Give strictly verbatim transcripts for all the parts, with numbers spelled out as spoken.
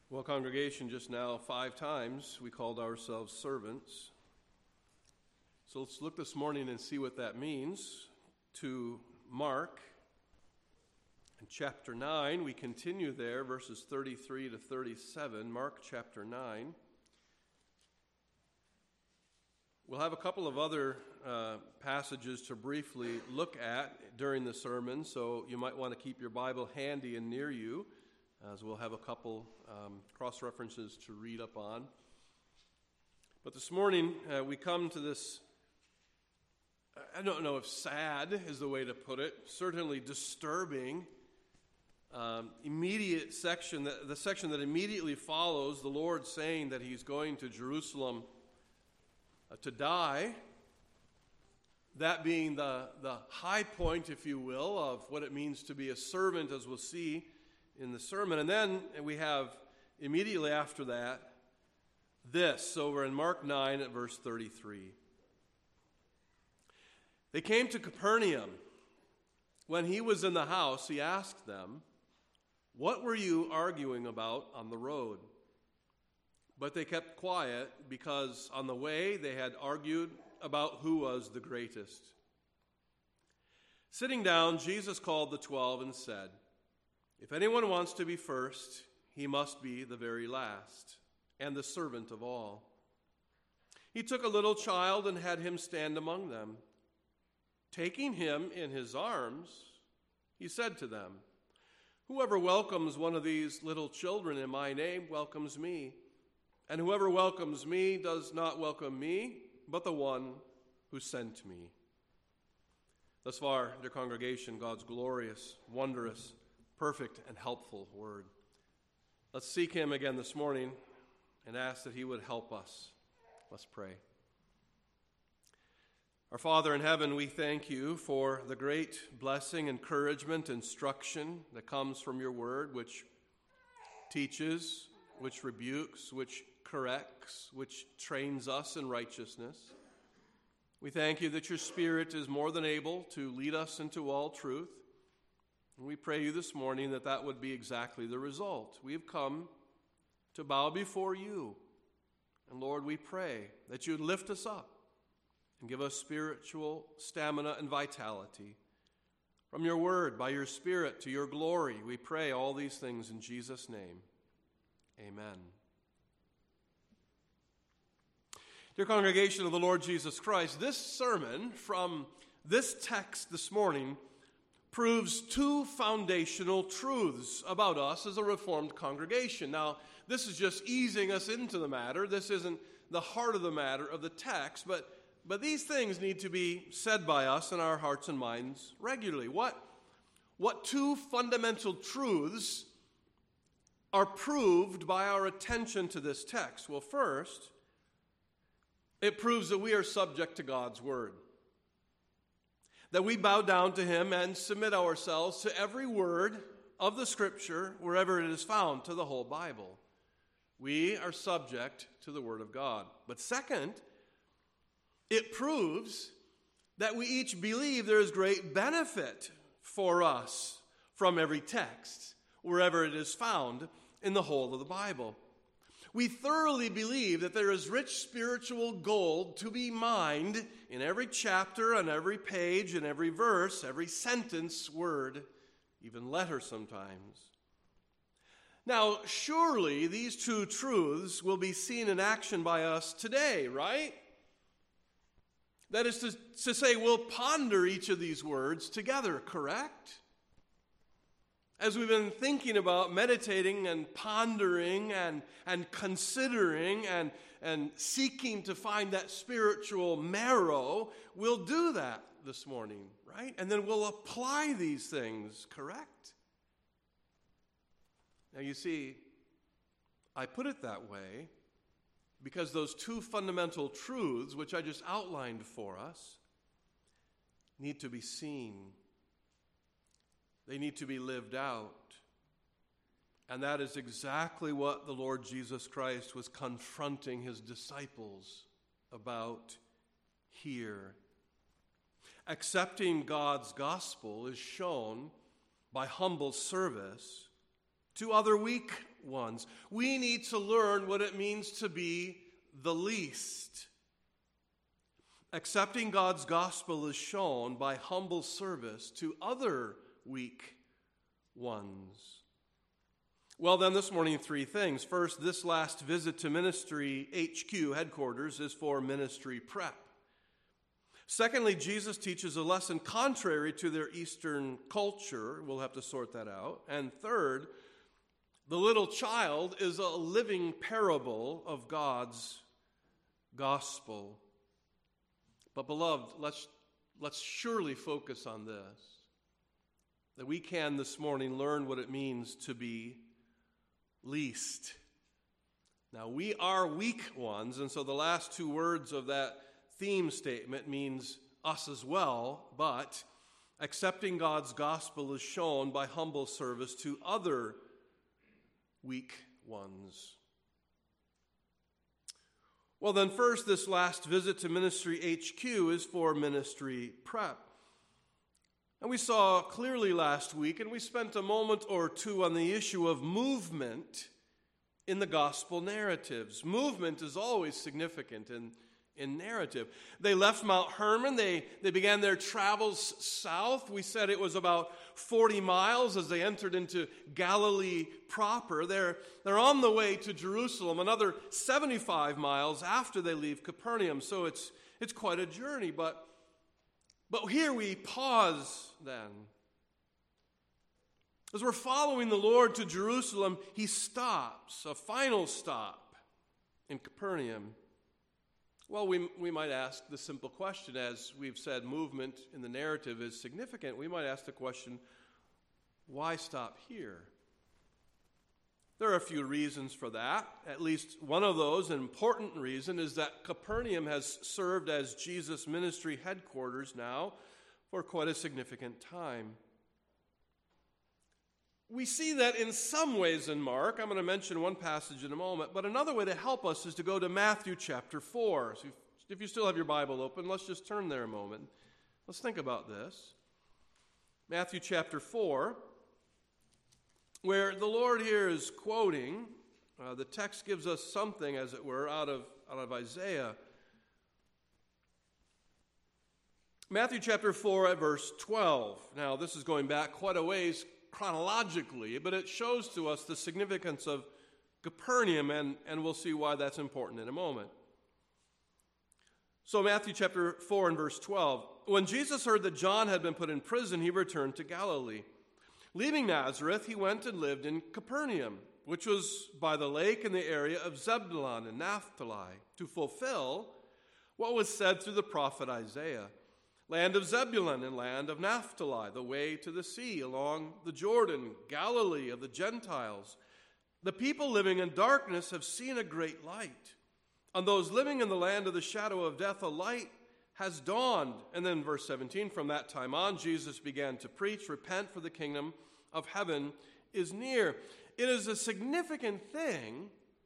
Well, congregation, just now five times we called ourselves servants. So let's look this morning and see what that means. To Mark, in chapter nine, we continue there, verses thirty-three to thirty-seven. Mark chapter nine. We'll have a couple of other uh, passages to briefly look at during the sermon, so you might want to keep your Bible handy and near you, as we'll have a couple um, cross-references to read up on. But this morning, uh, we come to this, I don't know if sad is the way to put it, certainly disturbing, um, immediate section, the, the section that immediately follows the Lord saying that he's going to Jerusalem uh, to die, that being the, the high point, if you will, of what it means to be a servant, as we'll see in the sermon. And then we have immediately after that this over in Mark nine at verse thirty-three. They came to Capernaum. When he was in the house, he asked them, "What were you arguing about on the road?" But they kept quiet because on the way they had argued about who was the greatest. Sitting down, Jesus called the twelve and said, "If anyone wants to be first, he must be the very last, and the servant of all." He took a little child and had him stand among them. Taking him in his arms, he said to them, "Whoever welcomes one of these little children in my name welcomes me, and whoever welcomes me does not welcome me, but the one who sent me." Thus far, dear congregation, God's glorious, wondrous, perfect and helpful word. Let's seek him again this morning and ask that he would help us. Let's pray. Our Father in heaven, we thank you for the great blessing, encouragement, instruction that comes from your word, which teaches, which rebukes, which corrects, which trains us in righteousness. We thank you that your Spirit is more than able to lead us into all truth. And we pray you this morning that that would be exactly the result. We have come to bow before you. And Lord, we pray that you would lift us up and give us spiritual stamina and vitality. From your word, by your Spirit, to your glory, we pray all these things in Jesus' name. Amen. Dear congregation of the Lord Jesus Christ, this sermon from this text this morning proves two foundational truths about us as a Reformed congregation. Now, this is just easing us into the matter. This isn't the heart of the matter of the text, but, but these things need to be said by us in our hearts and minds regularly. What, what two fundamental truths are proved by our attention to this text? Well, first, it proves that we are subject to God's word, that we bow down to him and submit ourselves to every word of the Scripture, wherever it is found, to the whole Bible. We are subject to the word of God. But second, it proves that we each believe there is great benefit for us from every text, wherever it is found in the whole of the Bible. We thoroughly believe that there is rich spiritual gold to be mined in every chapter, on every page, in every verse, every sentence, word, even letter sometimes. Now, surely these two truths will be seen in action by us today, right? That is to, to say, we'll ponder each of these words together, correct? As we've been thinking about, meditating and pondering and, and considering and, and seeking to find that spiritual marrow, we'll do that this morning, right? And then we'll apply these things, correct? Now you see, I put it that way because those two fundamental truths, which I just outlined for us, need to be seen. They need to be lived out. And that is exactly what the Lord Jesus Christ was confronting his disciples about here. Accepting God's gospel is shown by humble service to other weak ones. We need to learn what it means to be the least. Accepting God's gospel is shown by humble service to other weak ones. Well, then, this morning, three things. First, this last visit to ministry H Q headquarters is for ministry prep. Secondly, Jesus teaches a lesson contrary to their Eastern culture. We'll have to sort that out. And third, the little child is a living parable of God's gospel. But beloved, let's, let's surely focus on this, that we can this morning learn what it means to be least. Now, we are weak ones, and so the last two words of that theme statement means us as well, but accepting God's gospel is shown by humble service to other weak ones. Well, then, first, this last visit to Ministry H Q is for ministry prep. And we saw clearly last week, and we spent a moment or two on the issue of movement in the gospel narratives. Movement is always significant in, in narrative. They left Mount Hermon. They, they began their travels south. We said it was about forty miles as they entered into Galilee proper. They're, they're on the way to Jerusalem, another seventy-five miles after they leave Capernaum. So it's, it's quite a journey, but But here we pause then. As we're following the Lord to Jerusalem, he stops, a final stop in Capernaum. Well, we, we might ask the simple question, as we've said, movement in the narrative is significant. We might ask the question, why stop here? There are a few reasons for that. At least one of those, an important reason, is that Capernaum has served as Jesus' ministry headquarters now for quite a significant time. We see that in some ways in Mark. I'm going to mention one passage in a moment, but another way to help us is to go to Matthew chapter four. So if, if you still have your Bible open, let's just turn there a moment. Let's think about this. Matthew chapter four. Where the Lord here is quoting, uh, the text gives us something, as it were, out of, out of Isaiah. Matthew chapter four at verse twelve. Now, this is going back quite a ways chronologically, but it shows to us the significance of Capernaum, and, and we'll see why that's important in a moment. So Matthew chapter four and verse twelve. When Jesus heard that John had been put in prison, he returned to Galilee. Leaving Nazareth, he went and lived in Capernaum, which was by the lake in the area of Zebulun and Naphtali, to fulfill what was said through the prophet Isaiah. Land of Zebulun and land of Naphtali, the way to the sea along the Jordan, Galilee of the Gentiles. The people living in darkness have seen a great light. On those living in the land of the shadow of death, a light has dawned. And then verse seventeen, from that time on, Jesus began to preach, repent, for the kingdom of heaven is near. It is a significant thing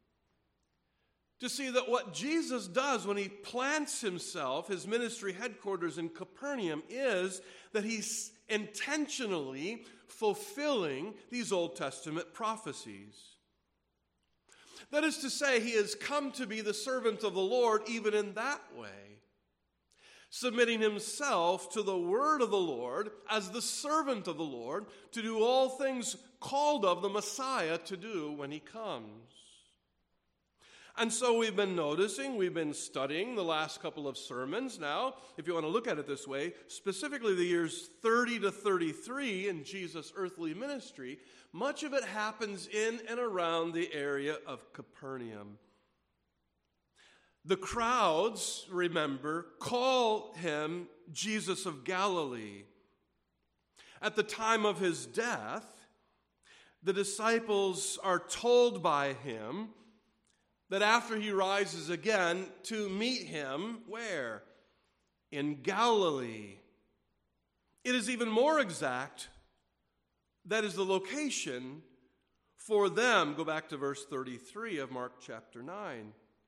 to see that what Jesus does when he plants himself, his ministry headquarters in Capernaum, is that he's intentionally fulfilling these Old Testament prophecies. That is to say, he has come to be the servant of the Lord even in that way, submitting himself to the word of the Lord as the servant of the Lord to do all things called of the Messiah to do when he comes. And so we've been noticing, we've been studying the last couple of sermons now, if you want to look at it this way, specifically the years thirty to thirty-three in Jesus' earthly ministry. Much of it happens in and around the area of Capernaum. The crowds, remember, call him Jesus of Galilee. At the time of his death, the disciples are told by him that after he rises again, to meet him, where? In Galilee. It is even more exact. That is the location for them. Go back to verse thirty-three of Mark chapter nine.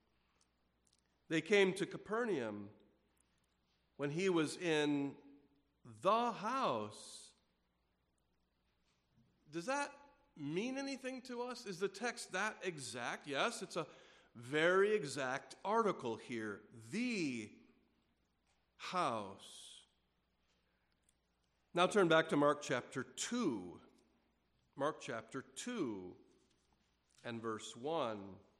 They came to Capernaum when he was in the house. Does that mean anything to us? Is the text that exact? Yes, it's a very exact article here. The house. Now turn back to Mark chapter two. Mark chapter two and verse one.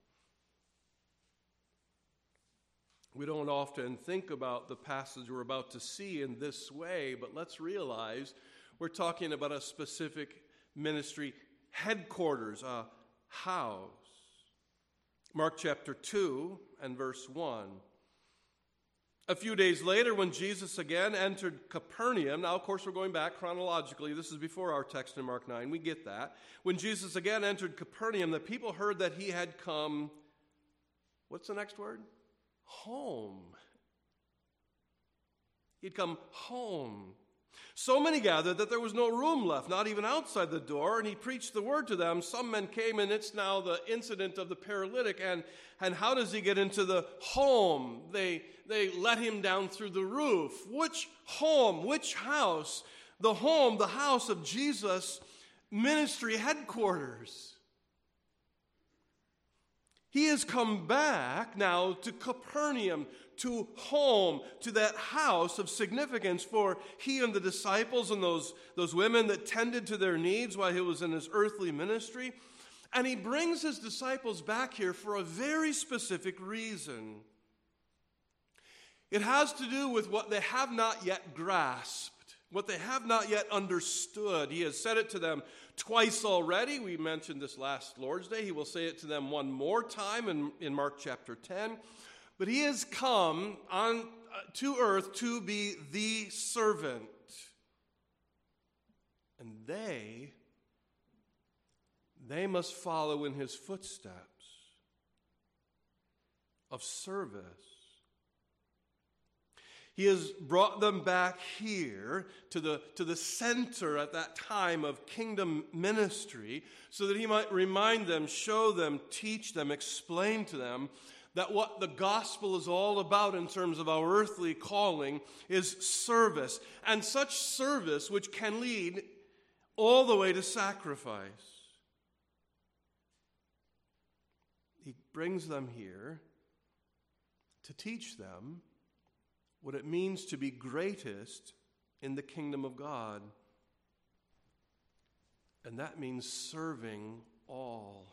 We don't often think about the passage we're about to see in this way, but let's realize we're talking about a specific ministry headquarters, a house. Mark chapter two and verse one. A few days later, when Jesus again entered Capernaum, now of course we're going back chronologically, this is before our text in Mark nine, we get that. When Jesus again entered Capernaum, the people heard that he had come, what's the next word? Home. He'd come home. So many gathered that there was no room left, not even outside the door, and he preached the word to them. Some men came, and it's now the incident of the paralytic, and, and how does he get into the home? They, they let him down through the roof. Which home? Which house? The home, the house of Jesus' ministry headquarters. He has come back now to Capernaum, to home, to that house of significance for he and the disciples and those, those women that tended to their needs while he was in his earthly ministry. And he brings his disciples back here for a very specific reason. It has to do with what they have not yet grasped, what they have not yet understood. He has said it to them twice already. We mentioned this last Lord's Day. He will say it to them one more time in, in Mark chapter ten. But he has come on uh, to earth to be the servant. And they, they must follow in his footsteps of service. He has brought them back here to the, to the center at that time of kingdom ministry so that he might remind them, show them, teach them, explain to them that what the gospel is all about in terms of our earthly calling is service, and such service which can lead all the way to sacrifice. He brings them here to teach them what it means to be greatest in the kingdom of God. And that means serving all.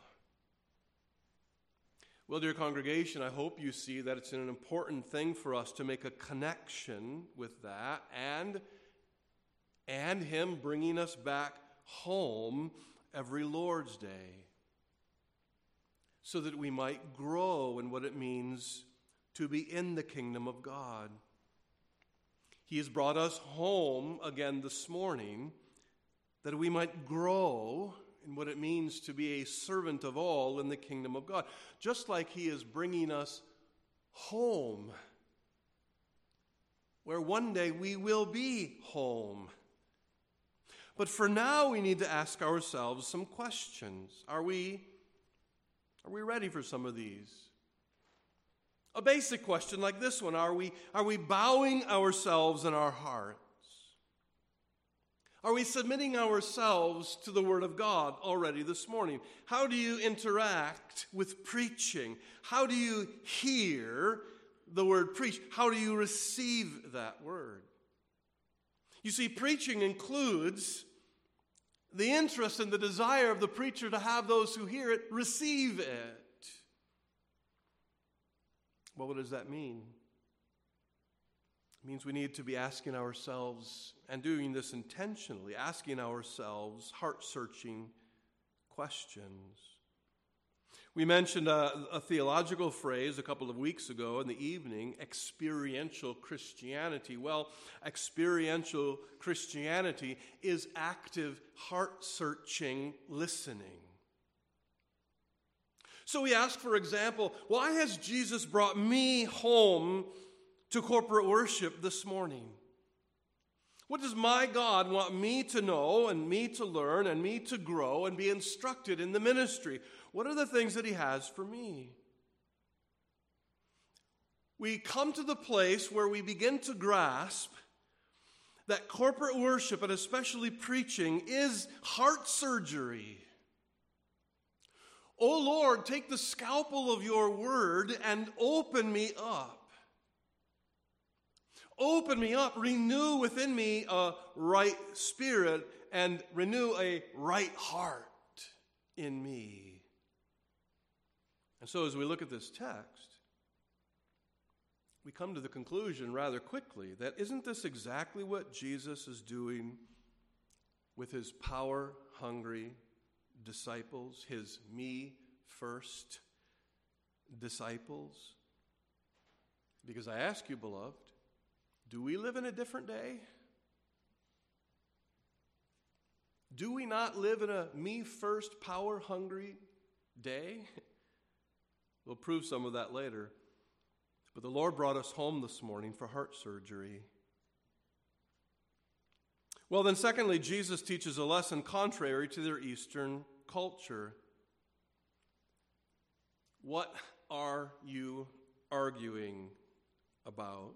Well, dear congregation, I hope you see that it's an important thing for us to make a connection with that and, and him bringing us back home every Lord's Day so that we might grow in what it means to be in the kingdom of God. He has brought us home again this morning that we might grow in what it means to be a servant of all in the kingdom of God. Just like he is bringing us home, where one day we will be home. But for now, we need to ask ourselves some questions. Are we, are we ready for some of these? A basic question like this one, are we, are we bowing ourselves in our hearts? Are we submitting ourselves to the Word of God already this morning? How do you interact with preaching? How do you hear the Word preached? How do you receive that Word? You see, preaching includes the interest and the desire of the preacher to have those who hear it receive it. Well, what does that mean? It means we need to be asking ourselves, and doing this intentionally, asking ourselves heart-searching questions. We mentioned a, a theological phrase a couple of weeks ago in the evening, experiential Christianity. Well, experiential Christianity is active, heart-searching listening. So we ask, for example, why has Jesus brought me home to corporate worship this morning? What does my God want me to know and me to learn and me to grow and be instructed in the ministry? What are the things that he has for me? We come to the place where we begin to grasp that corporate worship, and especially preaching, is heart surgery. O Lord, take the scalpel of your word and open me up. Open me up, renew within me a right spirit, and renew a right heart in me. And so as we look at this text, we come to the conclusion rather quickly that isn't this exactly what Jesus is doing with his power-hungry disciples, his me-first disciples? Because I ask you, beloved, do we live in a different day? Do we not live in a me-first, power-hungry day? We'll prove some of that later. But the Lord brought us home this morning for heart surgery. Well, then, secondly, Jesus teaches a lesson contrary to their Eastern culture. What are you arguing about?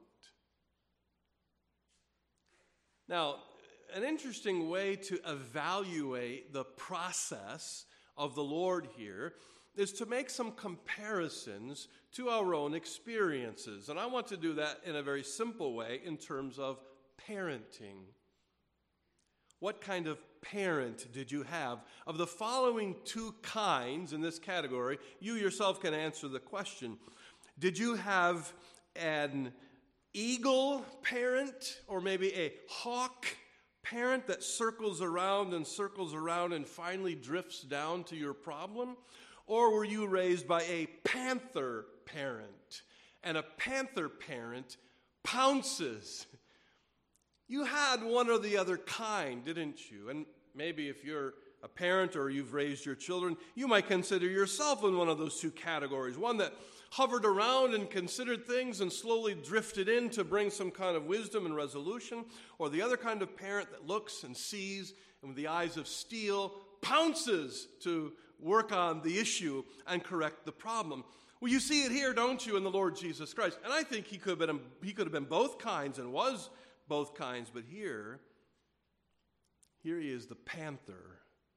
Now, an interesting way to evaluate the process of the Lord here is to make some comparisons to our own experiences. And I want to do that in a very simple way in terms of parenting. What kind of parent did you have? Of the following two kinds in this category, you yourself can answer the question. Did you have an eagle parent, or maybe a hawk parent that circles around and circles around and finally drifts down to your problem? Or were you raised by a panther parent? And a panther parent pounces. You had one or the other kind, didn't you? And maybe if you're a parent or you've raised your children, you might consider yourself in one of those two categories. One that hovered around and considered things and slowly drifted in to bring some kind of wisdom and resolution, or the other kind of parent that looks and sees and with the eyes of steel pounces to work on the issue and correct the problem. Well, you see it here, don't you, in the Lord Jesus Christ? And I think he could have been, he could have been both kinds and was both kinds, but here, here he is the panther.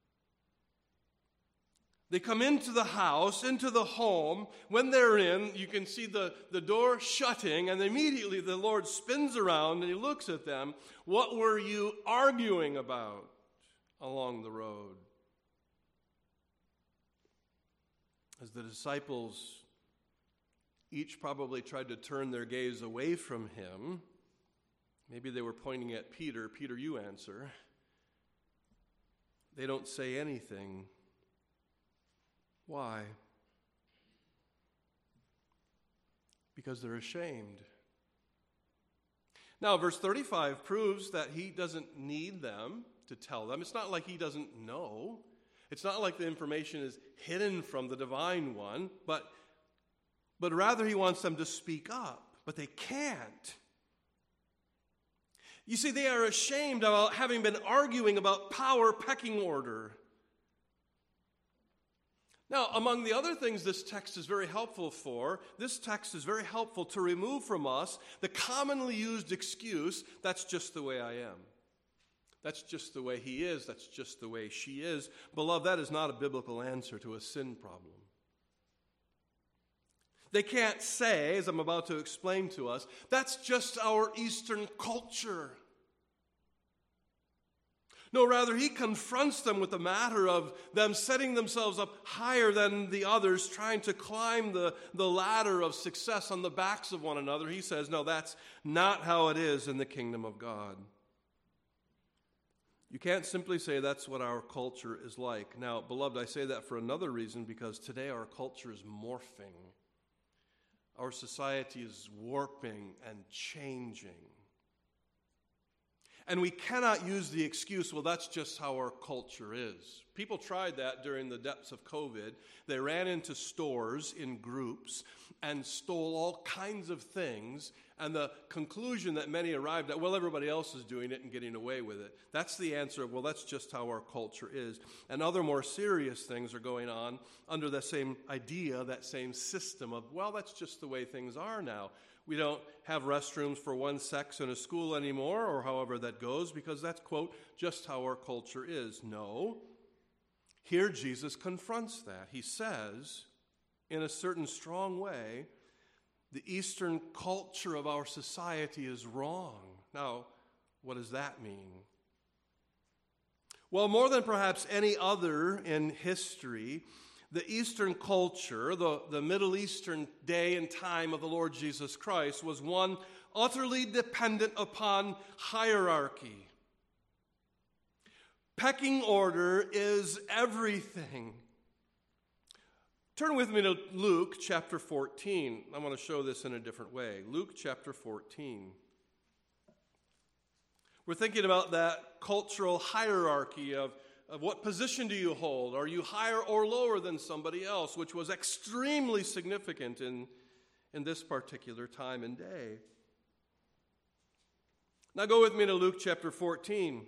They come into the house, into the home. When they're in, you can see the, the door shutting, and immediately the Lord spins around and he looks at them. What were you arguing about along the road? As the disciples each probably tried to turn their gaze away from him, maybe they were pointing at Peter. Peter, you answer. They don't say anything. Why? Because they're ashamed. Now, verse thirty-five proves that he doesn't need them to tell them. It's not like he doesn't know. It's not like the information is hidden from the divine one, but, but rather he wants them to speak up, but they can't. You see, they are ashamed about having been arguing about power pecking order. Now, among the other things this text is very helpful for, this text is very helpful to remove from us the commonly used excuse, that's just the way I am. That's just the way he is. That's just the way she is. Beloved, that is not a biblical answer to a sin problem. They can't say, as I'm about to explain to us, that's just our Eastern culture. No, rather, he confronts them with the matter of them setting themselves up higher than the others, trying to climb the, the ladder of success on the backs of one another. He says, no, that's not how it is in the kingdom of God. You can't simply say that's what our culture is like. Now, beloved, I say that for another reason, because today our culture is morphing. Our society is warping and changing. And we cannot use the excuse, well, that's just how our culture is. People tried that during the depths of COVID. They ran into stores in groups and stole all kinds of things. And the conclusion that many arrived at, well, everybody else is doing it and getting away with it. That's the answer of, well, that's just how our culture is. And other more serious things are going on under that same idea, that same system of, well, that's just the way things are now. We don't have restrooms for one sex in a school anymore, or however that goes, because that's, quote, just how our culture is. No. Here Jesus confronts that. He says, in a certain strong way, the Eastern culture of our society is wrong. Now, what does that mean? Well, more than perhaps any other in history, the Eastern culture, the, the Middle Eastern day and time of the Lord Jesus Christ, was one utterly dependent upon hierarchy. Pecking order is everything. Turn with me to Luke chapter fourteen. I want to show this in a different way. Luke chapter fourteen. We're thinking about that cultural hierarchy of, of what position do you hold? Are you higher or lower than somebody else, which was extremely significant in, in this particular time and day. Now go with me to Luke chapter fourteen.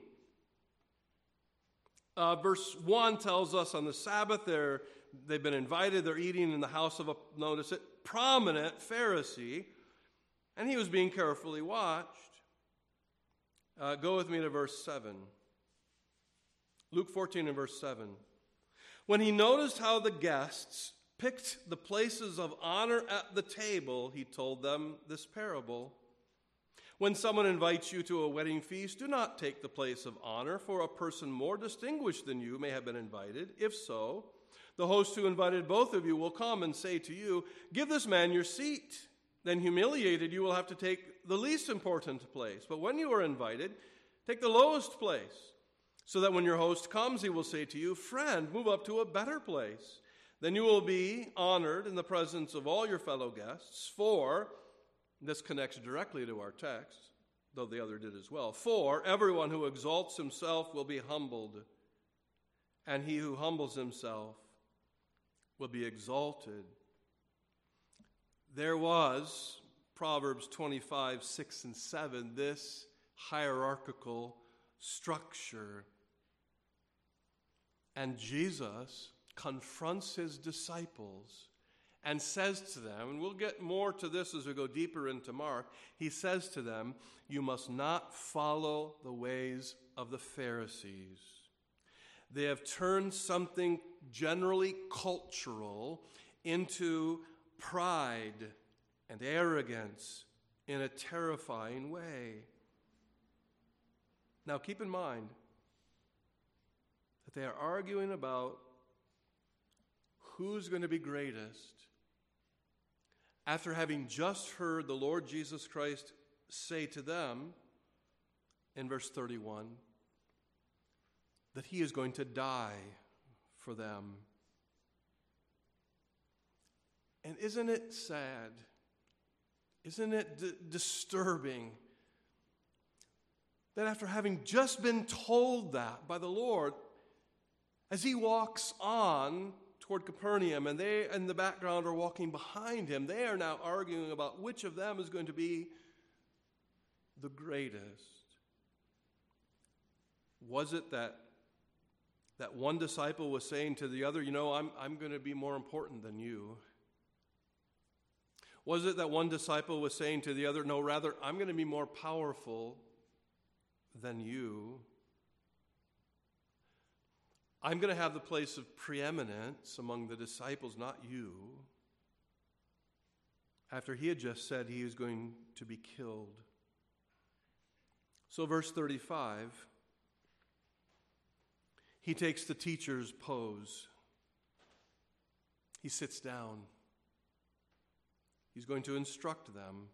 Uh, verse one tells us on the Sabbath they're, they've been invited, they're eating in the house of a, notice it, prominent Pharisee, and he was being carefully watched. Uh, go with me to verse seven. Luke fourteen and verse seven. When he noticed how the guests picked the places of honor at the table, he told them this parable. When someone invites you to a wedding feast, do not take the place of honor, for a person more distinguished than you may have been invited. If so, the host who invited both of you will come and say to you, give this man your seat. Then humiliated, you will have to take the least important place. But when you are invited, take the lowest place, so that when your host comes, he will say to you, friend, move up to a better place. Then you will be honored in the presence of all your fellow guests, for, this connects directly to our text, though the other did as well, for everyone who exalts himself will be humbled, and he who humbles himself will be exalted. There was, Proverbs twenty-five, six and seven, this hierarchical structure. And Jesus confronts his disciples and says to them, and we'll get more to this as we go deeper into Mark, he says to them, you must not follow the ways of the Pharisees. They have turned something generally cultural into pride and arrogance in a terrifying way. Now keep in mind that they are arguing about who's going to be greatest after having just heard the Lord Jesus Christ say to them in verse thirty-one that he is going to die for them. And isn't it sad? Isn't it d- disturbing that after having just been told that by the Lord, as he walks on toward Capernaum, and they in the background are walking behind him, they are now arguing about which of them is going to be the greatest. Was it that that one disciple was saying to the other, you know, I'm, I'm going to be more important than you? Was it that one disciple was saying to the other, no, rather, I'm going to be more powerful than you? I'm going to have the place of preeminence among the disciples, not you. After he had just said he was going to be killed. So verse thirty-five, he takes the teacher's pose. He sits down. He's going to instruct them.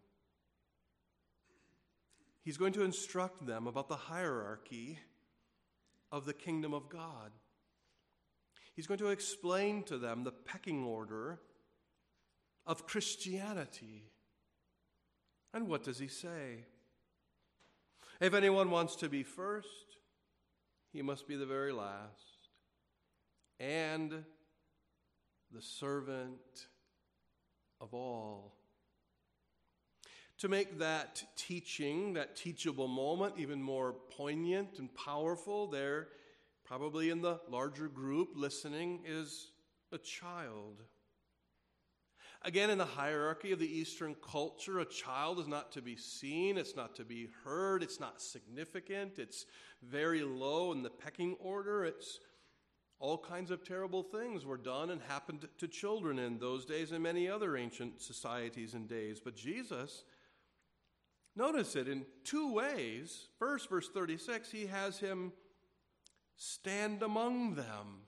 He's going to instruct them about the hierarchy of the kingdom of God. He's going to explain to them the pecking order of Christianity. And what does he say? If anyone wants to be first, he must be the very last, and the servant of all. To make that teaching, that teachable moment, even more poignant and powerful, there, probably in the larger group listening, is a child. Again, in the hierarchy of the Eastern culture, a child is not to be seen, it's not to be heard, it's not significant, it's very low in the pecking order. It's All kinds of terrible things were done and happened to children in those days and many other ancient societies and days. But Jesus, notice it in two ways. First, verse thirty-six, he has him stand among them.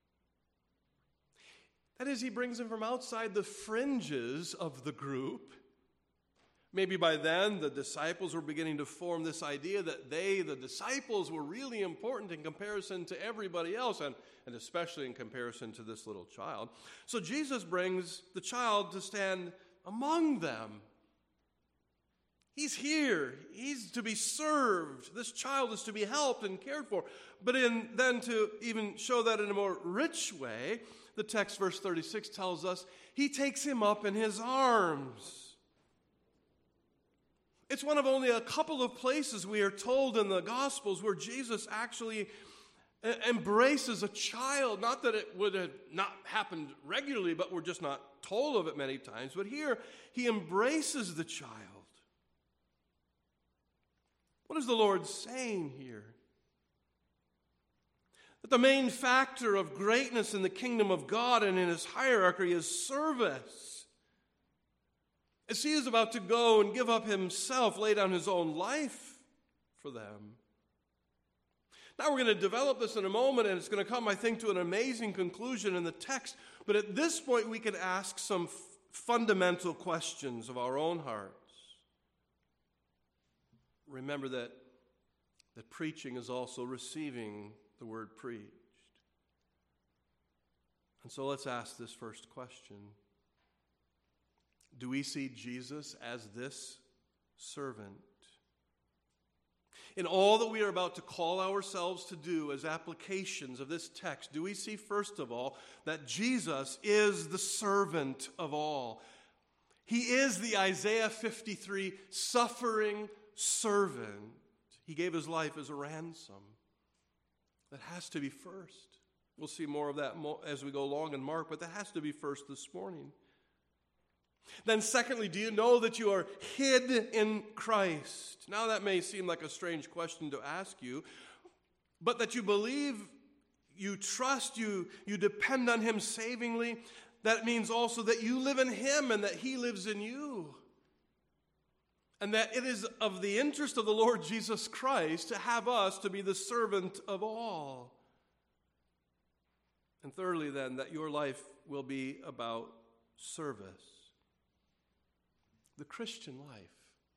That is, he brings him from outside the fringes of the group. Maybe by then the disciples were beginning to form this idea that they, the disciples, were really important in comparison to everybody else, and, and especially in comparison to this little child. So Jesus brings the child to stand among them. He's here. He's to be served. This child is to be helped and cared for. But in, then to even show that in a more rich way, the text, verse thirty-six, tells us he takes him up in his arms. It's one of only a couple of places we are told in the Gospels where Jesus actually embraces a child. Not that it would have not happened regularly, but we're just not told of it many times. But here, he embraces the child. What is the Lord saying here? That the main factor of greatness in the kingdom of God and in his hierarchy is service. As he is about to go and give up himself, lay down his own life for them. Now we're going to develop this in a moment, and it's going to come, I think, to an amazing conclusion in the text. But at this point, we can ask some f- fundamental questions of our own hearts. Remember that, that preaching is also receiving the word preached. And so let's ask this first question. Do we see Jesus as this servant? In all that we are about to call ourselves to do as applications of this text, do we see, first of all, that Jesus is the servant of all? He is the Isaiah fifty-three suffering servant. He gave his life as a ransom. That has to be first. We'll see more of that as we go along in Mark, but that has to be first this morning. Then secondly, do you know that you are hid in Christ? Now that may seem like a strange question to ask you, but that you believe, you trust, you, you depend on him savingly, that means also that you live in him and that he lives in you. And that it is of the interest of the Lord Jesus Christ to have us to be the servant of all. And thirdly then, that your life will be about service. The Christian life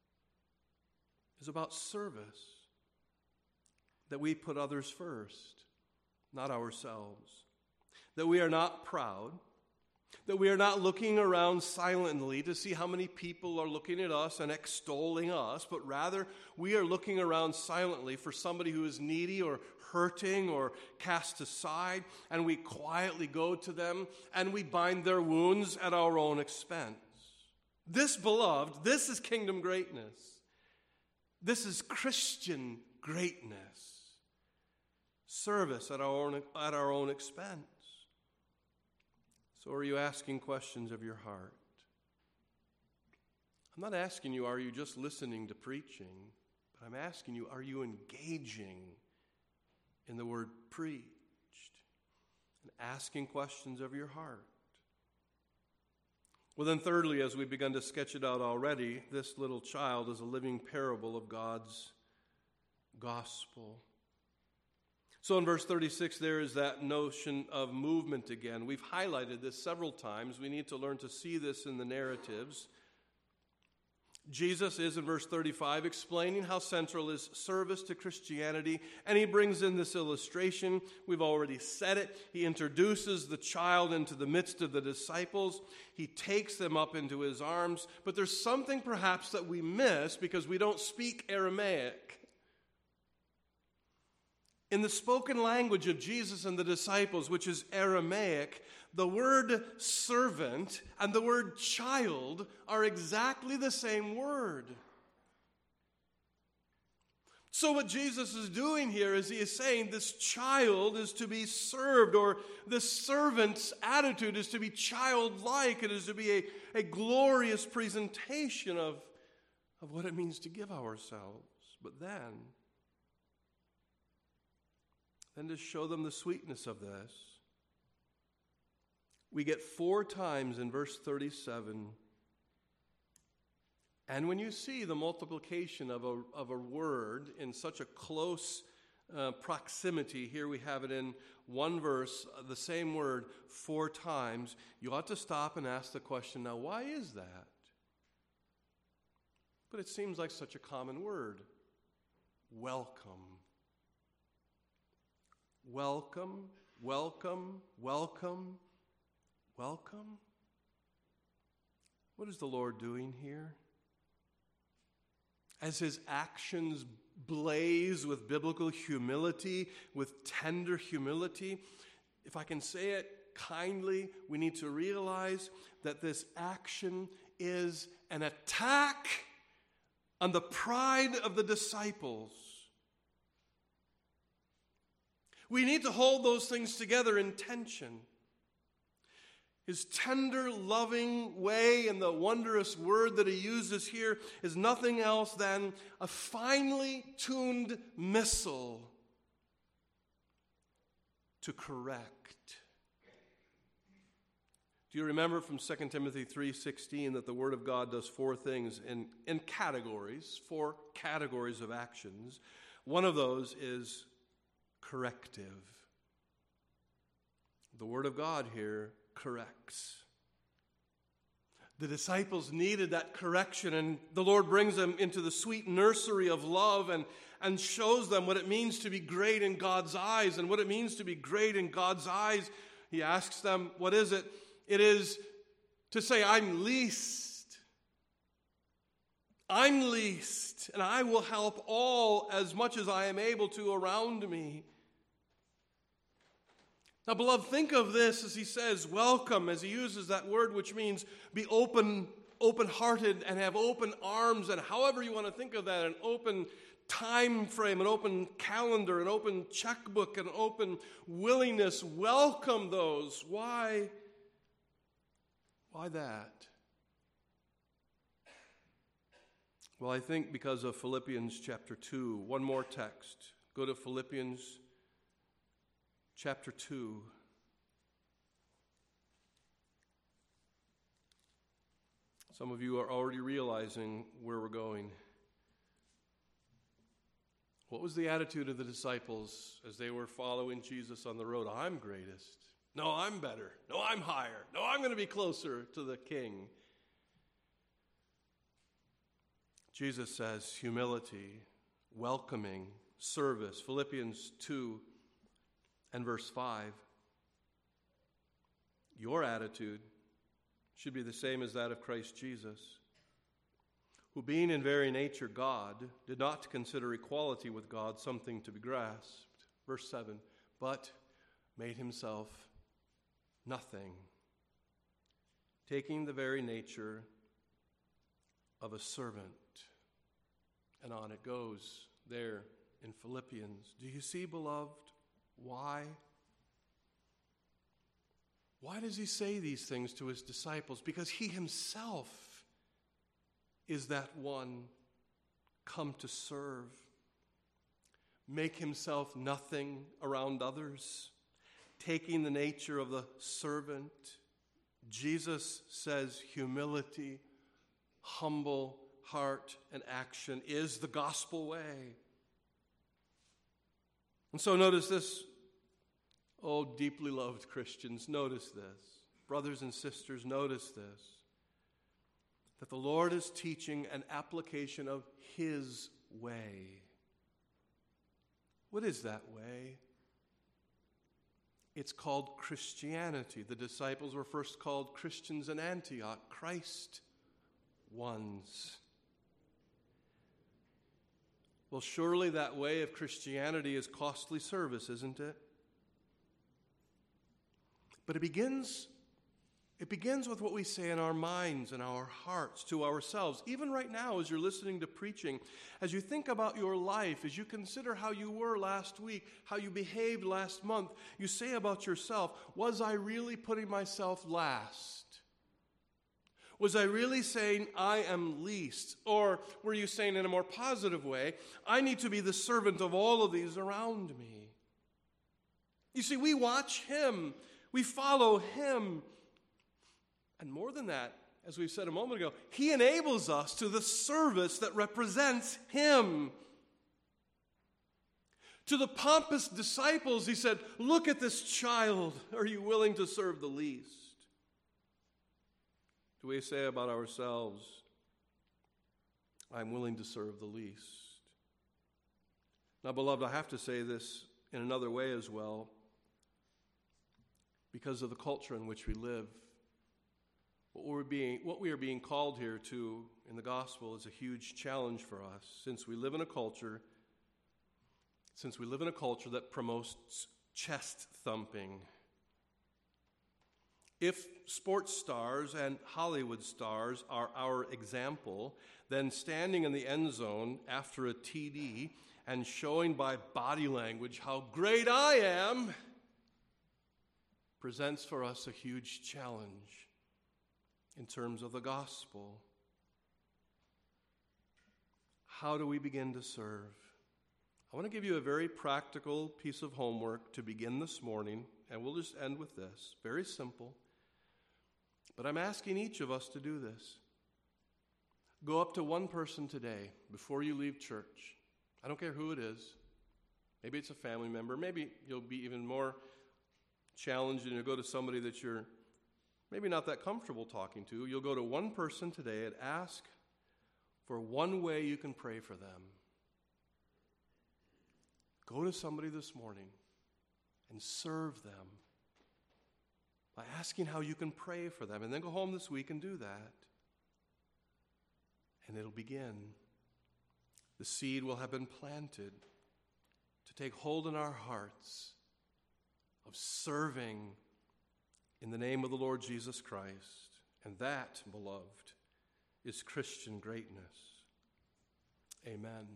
is about service, that we put others first, not ourselves, that we are not proud, that we are not looking around silently to see how many people are looking at us and extolling us, but rather we are looking around silently for somebody who is needy or hurting or cast aside, and we quietly go to them and we bind their wounds at our own expense. This, beloved, this is kingdom greatness. This is Christian greatness. Service at our own, at our own expense. So are you asking questions of your heart? I'm not asking you, are you just listening to preaching? But I'm asking you, are you engaging in the word preached? And asking questions of your heart. Well, then thirdly, as we've begun to sketch it out already, this little child is a living parable of God's gospel. So in verse thirty-six, there is that notion of movement again. We've highlighted this several times. We need to learn to see this in the narratives. Jesus is, in verse thirty-five, explaining how central is service to Christianity, and he brings in this illustration. We've already said it. He introduces the child into the midst of the disciples. He takes them up into his arms, but there's something perhaps that we miss because we don't speak Aramaic. In the spoken language of Jesus and the disciples, which is Aramaic, the word servant and the word child are exactly the same word. So what Jesus is doing here is he is saying this child is to be served, or this servant's attitude is to be childlike. It is to be a, a glorious presentation of, of what it means to give ourselves. But then, then to show them the sweetness of this, we get four times in verse thirty-seven. And when you see the multiplication of a, of a word in such a close uh, proximity, here we have it in one verse, the same word four times, you ought to stop and ask the question, now why is that? But it seems like such a common word. Welcome. Welcome, welcome, welcome, welcome. What is the Lord doing here? As his actions blaze with biblical humility, with tender humility, if I can say it kindly, we need to realize that this action is an attack on the pride of the disciples. We need to hold those things together in tension. His tender, loving way and the wondrous word that he uses here is nothing else than a finely tuned missile to correct. Do you remember from Second Timothy three sixteen that the Word of God does four things in, in categories, four categories of actions? One of those is corrective. The Word of God here corrects. The disciples needed that correction, and the Lord brings them into the sweet nursery of love and, and shows them what it means to be great in God's eyes. And what it means to be great in God's eyes, he asks them, what is it? It is to say, I'm least. I'm least, and I will help all as much as I am able to around me. Now, beloved, think of this as he says, welcome, as he uses that word which means be open, open-hearted and have open arms, and however you want to think of that, an open time frame, an open calendar, an open checkbook, an open willingness. Welcome those. Why? Why that? Well, I think because of Philippians chapter two. One more text. Go to Philippians chapter two. Some of you are already realizing where we're going. What was the attitude of the disciples as they were following Jesus on the road? I'm greatest. No, I'm better. No, I'm higher. No, I'm going to be closer to the King. Jesus says humility, welcoming, service. Philippians two and verse five. Your attitude should be the same as that of Christ Jesus, who being in very nature God, did not consider equality with God something to be grasped. Verse seven. But made himself nothing, taking the very nature of a servant. And on it goes there in Philippians. Do you see, beloved, why? Why does he say these things to his disciples? Because he himself is that one come to serve, make himself nothing around others, taking the nature of the servant. Jesus says humility, humble heart, and action is the gospel way. And so notice this, oh, deeply loved Christians, notice this. Brothers and sisters, notice this. That the Lord is teaching an application of his way. What is that way? It's called Christianity. The disciples were first called Christians in Antioch, Christ ones. Well, surely that way of Christianity is costly service, isn't it? But it begins, it begins with what we say in our minds and our hearts to ourselves. Even right now, as you're listening to preaching, as you think about your life, as you consider how you were last week, how you behaved last month, you say about yourself, was I really putting myself last? Was I really saying I am least? Or were you saying in a more positive way, I need to be the servant of all of these around me? You see, we watch him. We follow him. And more than that, as we said a moment ago, he enables us to the service that represents him. To the pompous disciples, he said, look at this child. Are you willing to serve the least? Do we say about ourselves, I'm willing to serve the least? Now, beloved, I have to say this in another way as well. Because of the culture in which we live, what we're being, what we are being called here to in the gospel is a huge challenge for us, since we live in a culture, since we live in a culture that promotes chest thumping. If sports stars and Hollywood stars are our example, then standing in the end zone after a T D and showing by body language how great I am presents for us a huge challenge in terms of the gospel. How do we begin to serve? I want to give you a very practical piece of homework to begin this morning, and we'll just end with this. Very simple. But I'm asking each of us to do this. Go up to one person today before you leave church. I don't care who it is. Maybe it's a family member. Maybe you'll be even more challenged and you'll go to somebody that you're maybe not that comfortable talking to. You'll go to one person today and ask for one way you can pray for them. Go to somebody this morning and serve them by asking how you can pray for them. And then go home this week and do that. And it'll begin. The seed will have been planted to take hold in our hearts of serving in the name of the Lord Jesus Christ. And that, beloved, is Christian greatness. Amen.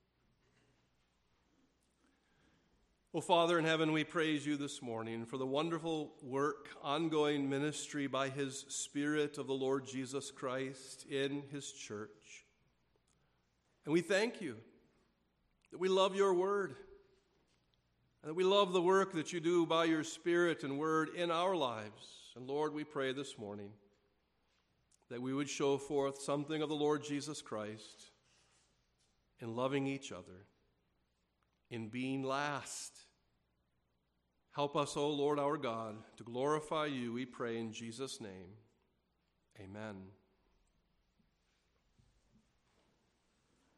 Oh, Father in heaven, we praise you this morning for the wonderful work, ongoing ministry by his Spirit of the Lord Jesus Christ in his church. And we thank you that we love your word, and that we love the work that you do by your Spirit and word in our lives. And Lord, we pray this morning that we would show forth something of the Lord Jesus Christ in loving each other, in being last. Help us, O Lord our God, to glorify you, we pray in Jesus' name. Amen.